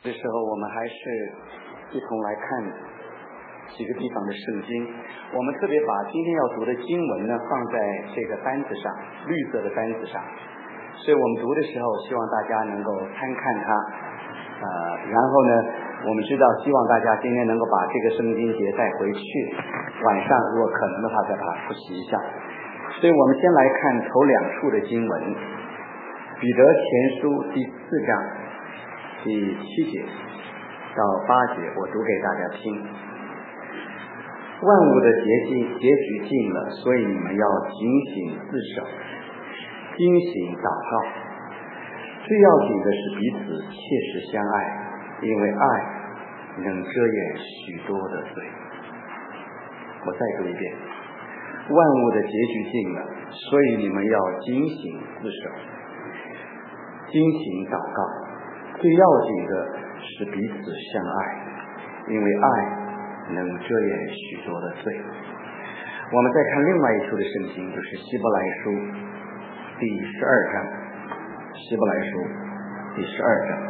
这时候我们还是一同来看几个地方的圣经。我们特别把今天要读的经文呢放在这个单子上，绿色的单子上，所以我们读的时候希望大家能够参看它。然后呢我们知道希望大家今天能够把这个圣经节带回去，晚上如果可能的话再把它复习一下。所以我们先来看头两处的经文，彼得前书第4章第7节到8节，我读给大家听。万物的结局近了，所以你们要警醒自守，警醒祷告。最要紧的是彼此切实相爱，因为爱能遮掩许多的罪。我再读一遍，万物的结局近了，所以你们要警醒自守，警醒祷告。最要紧的是彼此相爱，因为爱能遮掩许多的罪。我们再看另外一处的圣经，就是希伯来书第12章，希伯来书第12章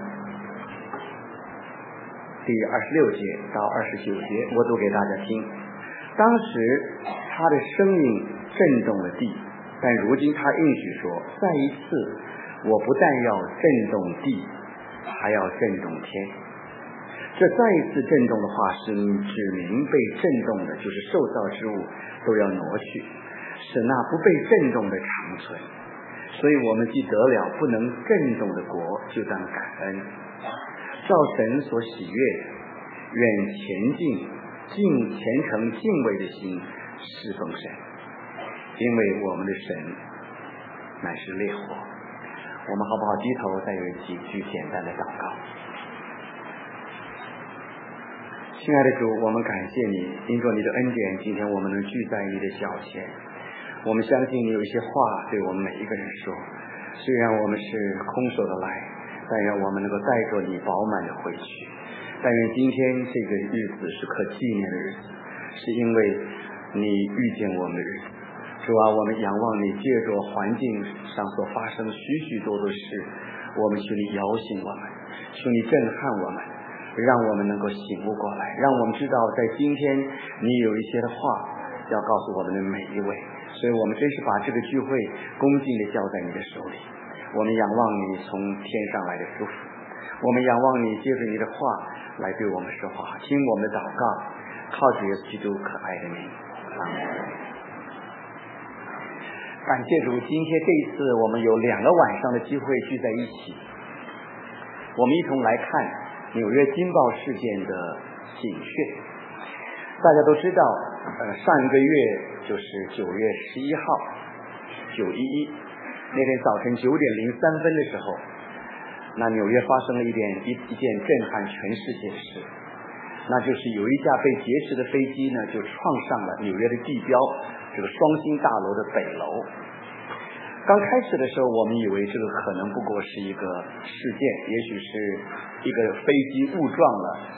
第26节到29节，我读给大家听。当时他的声音震动了地，但如今他应许说，再一次我不但要震动地，还要震动天。这再一次震动的话是指明被震动的，就是受造之物都要挪去，使那不被震动的长存。所以我们既得了不能震动的国，就当感恩，照神所喜悦的，愿虔诚敬畏的心侍奉神，因为我们的神乃是烈火。我们好不好低头，再有几句简单的祷告。亲爱的主，我们感谢你，因着你的恩典，今天我们能聚在你的脚前。我们相信你有一些话对我们每一个人说，虽然我们是空手的来，但愿我们能够带着你饱满的回去。但愿今天这个日子是可纪念的日子，是因为你遇见我们的日子。主啊，我们仰望你，借着环境上所发生许许多多事，我们求你摇醒我们，求你震撼我们，让我们能够醒悟过来，让我们知道在今天你有一些的话要告诉我们的每一位。所以我们真是把这个聚会恭敬地交在你的手里。我们仰望你从天上来的祝福，我们仰望你借着你的话来对我们说话，听我们的祷告，靠着耶稣基督可爱的名，阿们。感谢主，今天这一次我们有2个晚上的机会聚在一起，我们一同来看纽约惊爆事件的警讯。大家都知道上一个月就是9月11号911那天早晨9点03分的时候，那纽约发生了一件震撼全世界的事，那就是有一架被劫持的飞机呢就撞上了纽约的地标，这个双星大楼的北楼。刚开始的时候我们以为这个可能不过是一个事件，也许是一个飞机误撞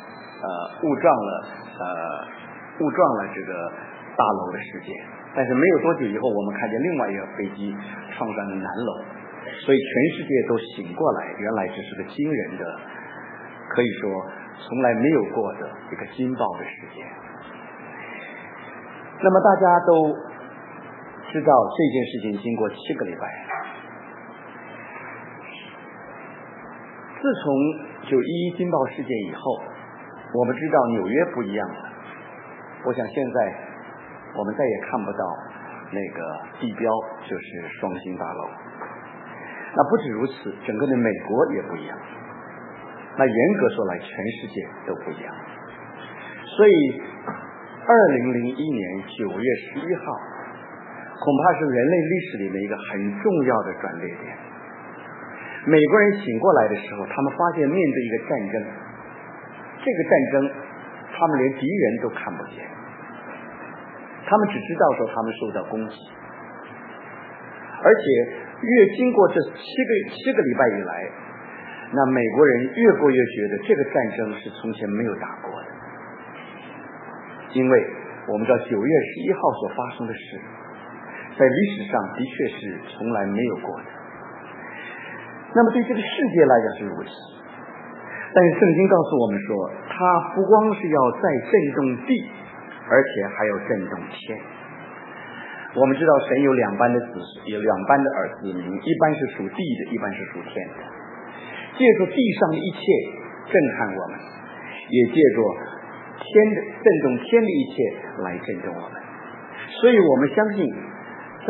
了这个大楼的事件，但是没有多久以后，我们看见另外一个飞机撞上了南楼，所以全世界都醒过来，原来这是个惊人的，可以说从来没有过的一个惊爆的事件。那么大家都知道这件事情经过7个礼拜，自从911惊爆事件以后，我们知道纽约不一样了。我想现在我们再也看不到那个地标就是双星大楼。那不止如此，整个的美国也不一样，那严格说来全世界都不一样。所以2001年9月11号恐怕是人类历史里面一个很重要的转捩点。美国人醒过来的时候，他们发现面对一个战争，这个战争他们连敌人都看不见，他们只知道说他们受到攻击，而且越经过这七个礼拜以来，那美国人越过越觉得这个战争是从前没有打过的，因为我们知道9月11号所发生的事在历史上的确是从来没有过的。那么对这个世界来讲是如此， 但是圣经告诉我们说，它不光是要再震动地，而且还要震动天。我们知道神有两般的儿子民，一般是属地的，一般是属天的。借助地上的一切震撼我们，也借助震动天的一切来震动我们。所以我们相信，在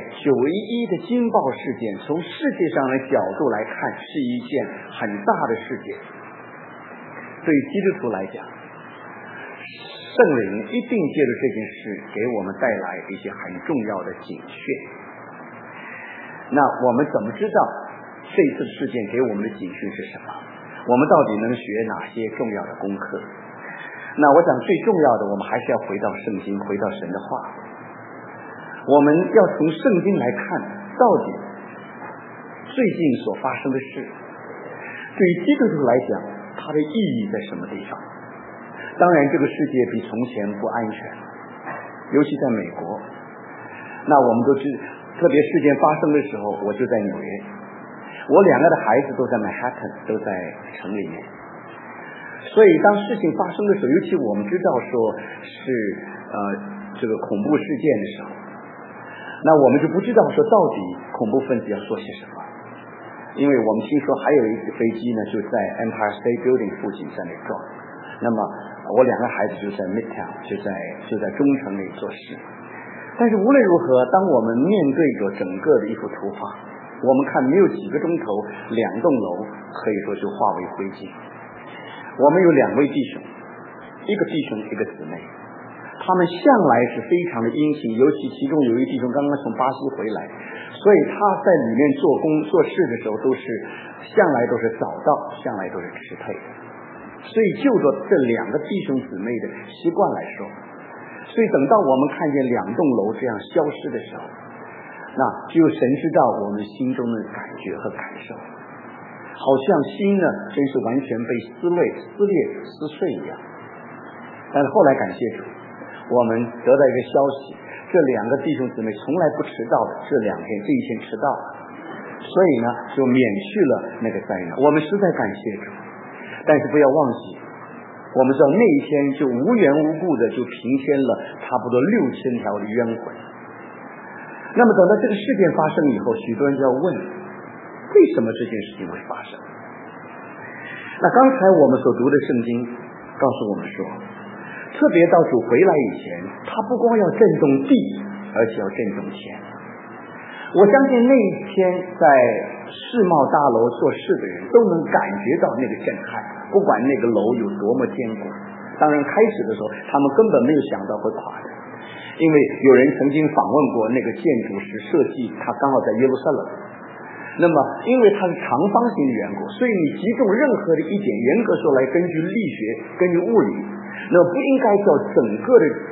911的惊爆事件，从世界上的角度来看，是一件很大的事件。对基督徒来讲，圣灵一定借着这件事给我们带来一些很重要的警讯。那我们怎么知道这次事件给我们的警讯是什么？我们到底能学哪些重要的功课？那我想最重要的，我们还是要回到圣经，回到神的话。我们要从圣经来看，到底最近所发生的事，对于基督徒来讲，它的意义在什么地方？当然，这个世界比从前不安全，尤其在美国。那我们都知，特别事件发生的时候，我就在纽约，我2个的孩子都在 Manhattan， 都在城里面。所以当事情发生的时候，尤其我们知道说是这个恐怖事件的时候，那我们就不知道说到底恐怖分子要说些什么。因为我们听说还有一个飞机呢，就在 Empire State Building 附近在那撞。那么我2个孩子就在 Midtown， 就在中城里做事。但是无论如何，当我们面对着整个的一幅图画，我们看没有几个钟头，2栋楼可以说就化为灰烬。我们有2位弟兄，一个弟兄一个姊妹，他们向来是非常的殷勤，尤其其中有一弟兄刚刚从巴西回来，所以他在里面做事的时候向来都是早到，向来都是迟退的。所以就着这2个弟兄姊妹的习惯来说，所以等到我们看见2栋楼这样消失的时候，那只有神知道我们心中的感觉和感受，好像心呢真是完全被撕碎一样。但是后来感谢主，我们得到一个消息，这2个弟兄姊妹从来不迟到的，这一天迟到了，所以呢就免去了那个灾难。我们实在感谢主，但是不要忘记，我们知道那一天就无缘无故的就平添了差不多6000条的冤魂。那么等到这个事件发生以后，许多人就要问，为什么这件事情会发生？那刚才我们所读的圣经告诉我们说，特别到主回来以前，他不光要震动地，而且要震动天。我相信那一天在世贸大楼做事的人都能感觉到那个震撼，不管那个楼有多么坚固。当然开始的时候他们根本没有想到会垮的，因为有人曾经访问过那个建筑师设计，他刚好在耶路撒冷。那么因为它是长方形的缘故，所以你击中任何的一点，严格说来，根据力学，根据物理，那不应该叫整个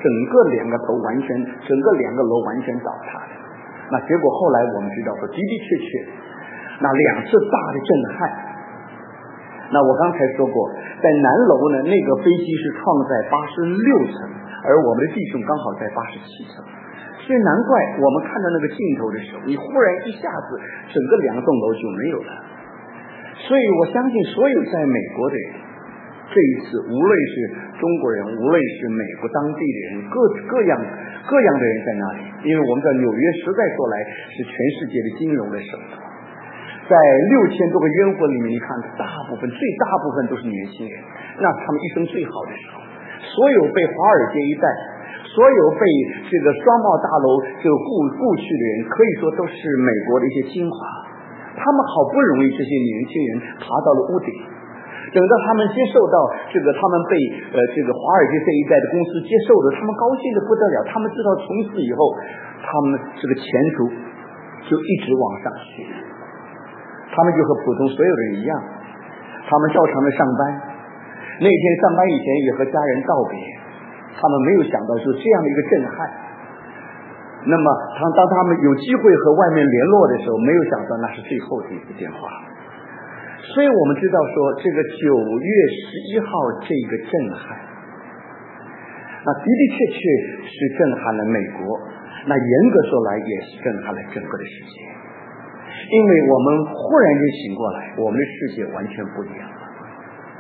2个头完全，整个2个楼完全倒塌的。那结果后来我们知道说，的的确确，那2次大的震撼。那我刚才说过，在南楼呢，那个飞机是创在86层，而我们的弟兄刚好在87层。所以难怪我们看到那个镜头的时候，你忽然一下子整个2栋楼就没有了。所以我相信所有在美国的人，这一次无论是中国人，无论是美国当地的人，各样的人在那里。因为我们在纽约实在说来是全世界的金融的首都，在6000多个冤魂里面，你看最大部分都是年轻人，那他们一生最好的时候，所有被华尔街一带，所有被这个双贸大楼这个雇去的人，可以说都是美国的一些精华。他们好不容易这些年轻人爬到了屋顶，等到他们接受到他们被华尔街这一代的公司接受的，他们高兴的不得了。他们知道从此以后，他们这个前途就一直往上去。他们就和普通所有的人一样，他们照常的上班。那天上班以前也和家人道别，他们没有想到就这样的一个震撼。那么当他们有机会和外面联络的时候，没有想到那是最后的一次电话。所以我们知道说，这个9月11号这个震撼，那的的确确是震撼了美国，那严格说来也是震撼了整个的世界。因为我们忽然间醒过来，我们的世界完全不一样了。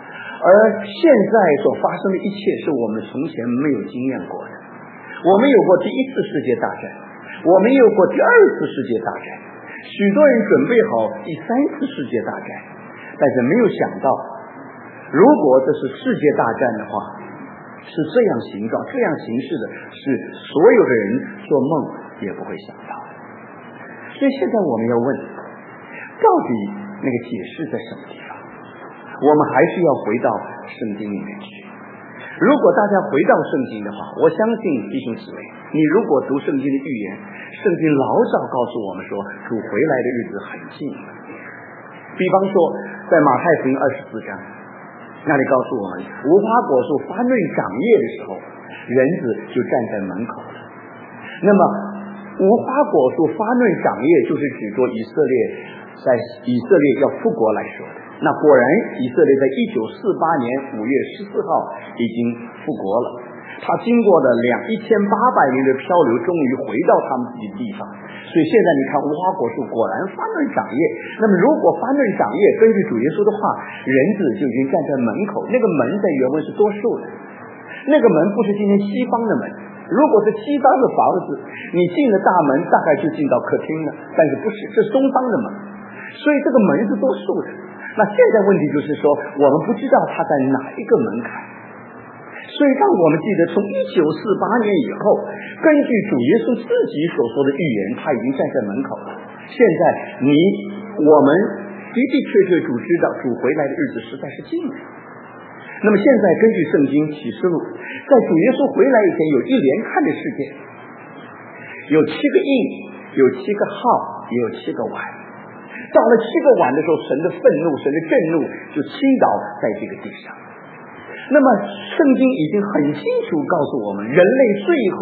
而现在所发生的一切是我们从前没有经验过的。我们有过第一次世界大战，我们有过第二次世界大战，许多人准备好第三次世界大战，但是没有想到，如果这是世界大战的话，是这样形状这样形式的，是所有的人做梦也不会想到。所以现在我们要问，到底那个解释在什么地方？我们还是要回到圣经里面去。如果大家回到圣经的话，我相信弟兄姊妹，你如果读圣经的预言，圣经老早告诉我们说主回来的日子很近。比方说在马太福音24章那里告诉我们，无花果树发嫩长叶的时候，人子就站在门口了。那么无花果树发嫩长叶就是指着以色列，在以色列要复国来说的。那果然以色列在1948年5月14号已经复国了，他经过了1800年的漂流，终于回到他们自己的地方。所以现在你看无花果树果然发嫩长叶，那么如果发嫩长叶，根据主耶稣的话，人子就已经站在门口。那个门在原文是多数的，那个门不是今天西方的门，如果是西方的房子，你进了大门大概就进到客厅了，但是不是，这是东方的门，所以这个门是多数的。那现在问题就是说，我们不知道它在哪一个门槛，所以让我们记得，从1948年以后，根据主耶稣自己所说的预言，他已经站在门口了。现在我们的的确确主知道主回来的日子实在是近了。那么现在根据圣经启示录，在主耶稣回来以前有一连串的事件，有7个印，有7个号，也有7个碗。到了7个碗的时候，神的愤怒，神的震怒就倾倒在这个地上。那么圣经已经很清楚告诉我们，人类最后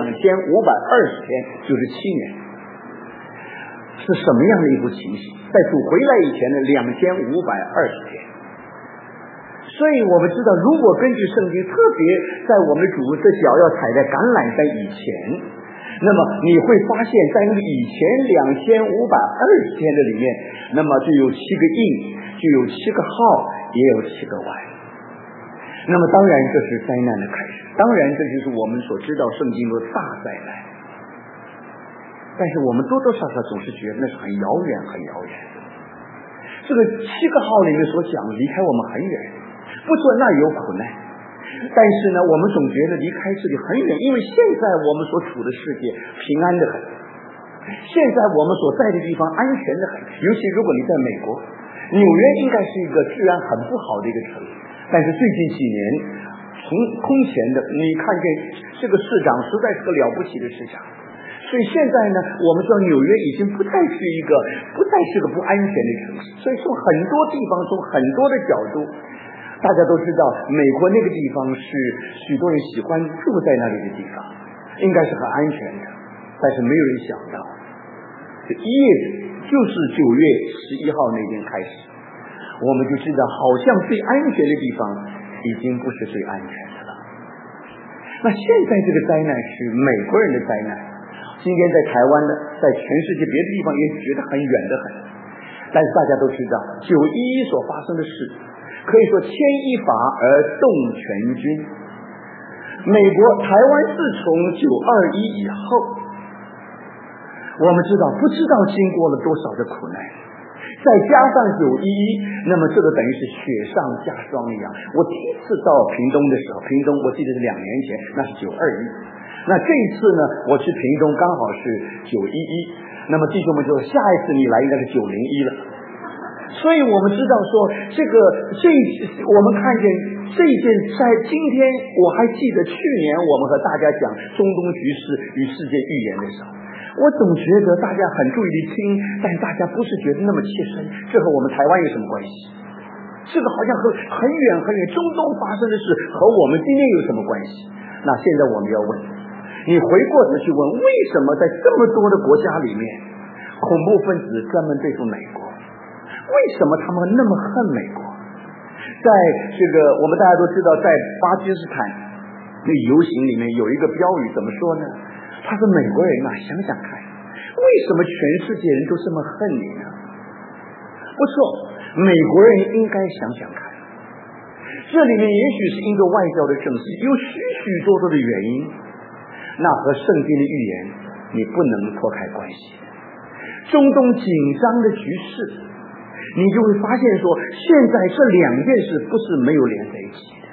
2520天就是7年，是什么样的一幅情形？在主回来以前的2520天。所以我们知道，如果根据圣经，特别在我们的主的脚要踩在橄榄山以前，那么你会发现在那个以前2520天的里面，那么就有7个印，就有7个号，也有7个碗。那么当然这是灾难的开始，当然这就是我们所知道圣经的大灾难。但是我们多多少少总是觉得那是很遥远很遥远的。这个7个号里面所讲离开我们很远，不说那有苦难，但是呢我们总觉得离开这里很远，因为现在我们所处的世界平安的很，现在我们所在的地方安全的很。尤其如果你在美国，纽约应该是一个治安很不好的一个城市，但是最近几年从空前的，你看见这个市长实在是个了不起的市长。所以现在呢，我们知道纽约已经不再是个不安全的城市。所以从很多地方，从很多的角度，大家都知道美国那个地方是许多人喜欢住在那里的地方，应该是很安全的。但是没有人想到，这一夜就是9月11号那天开始，我们就知道好像最安全的地方已经不是最安全的了。那现在这个灾难是美国人的灾难，今天在台湾呢，在全世界别的地方也觉得很远得很。但是大家都知道911所发生的事，可以说牵一发而动全军。美国台湾自从921以后，我们知道不知道经过了多少的苦难，再加上911，那么这个等于是雪上加霜一样。我第一次到屏东的时候，屏东我记得是2年前，那是921。那这一次呢，我去屏东刚好是911，那么弟兄们说下一次你来应该是901了。所以我们知道说我们看见这件在今天，我还记得去年我们和大家讲中东局势与世界预言的时候，我总觉得大家很注意地听，但大家不是觉得那么切身，这和我们台湾有什么关系？这个好像很远很远，中东发生的事和我们今天有什么关系？那现在我们要问，你回过头去问，为什么在这么多的国家里面，恐怖分子专门对付美国？为什么他们那么恨美国？在这个我们大家都知道，在巴基斯坦那游行里面有一个标语，怎么说呢？他说美国人啊，想想看，为什么全世界人都这么恨你呢？不错，美国人应该想想看， 这里面也许是因着外交的政治，有许许多多的原因，那和圣经的预言你不能脱开关系。中东紧张的局势，你就会发现说，现在这两件事不是没有连在一起的。